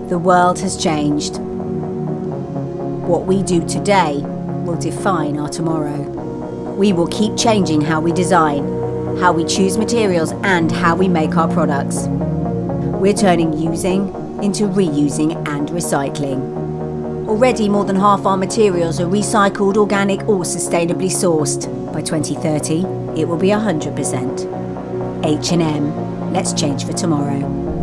The world has changed. What we do today will define our tomorrow. We will keep changing how we design, how we choose materials, and how we make our products. We're turning using into reusing and recycling. Already more than half our materials are recycled, organic or sustainably sourced. By 2030, it will be 100%. H&M, let's change for tomorrow.